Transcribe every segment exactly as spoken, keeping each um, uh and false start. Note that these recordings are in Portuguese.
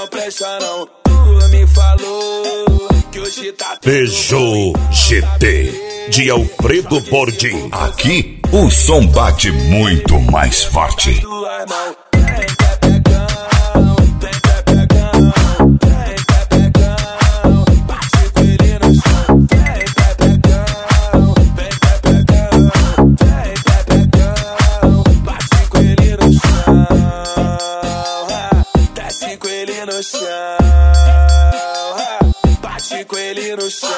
não presta não. Tu me falou que hoje tá tudo Peugeot G T de Alfredo Bordi. Aqui o som bate muito mais forte. tua mão. Vem pepegão, vem pepegão, vem pepegão, bate com ele no chão. Vem pepegão, vem pepegão, vem pepegão, bate com ele no chão. Desce com ele no chão, bate com ele no chão.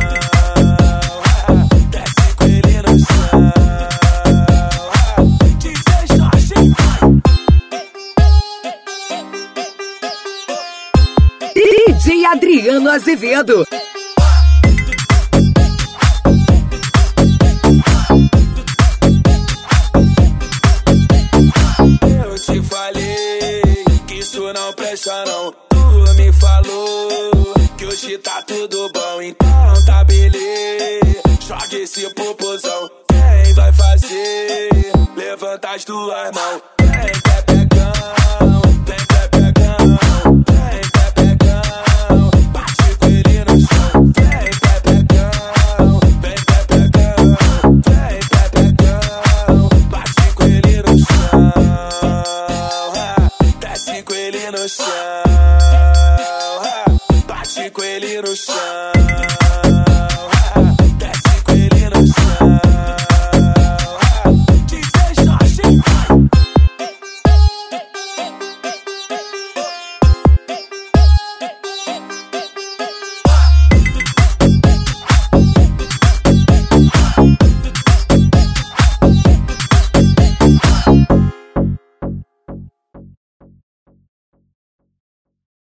Desce com ele no chão. D J Jorge. D J Adriano Azevedo. Eu te falei que isso não presta não. Tu me falou que hoje tá tudo bom. Então tá beleza, joga esse popozão. Quem vai fazer? Levanta as duas mãos. Vem pepegão, vem pepegão, vem pepegão, bate com ele no chão. Vem pepegão, vem pepegão, vem pepegão, bate com ele no chão. Desce com ele no chão, bate com ele no chão.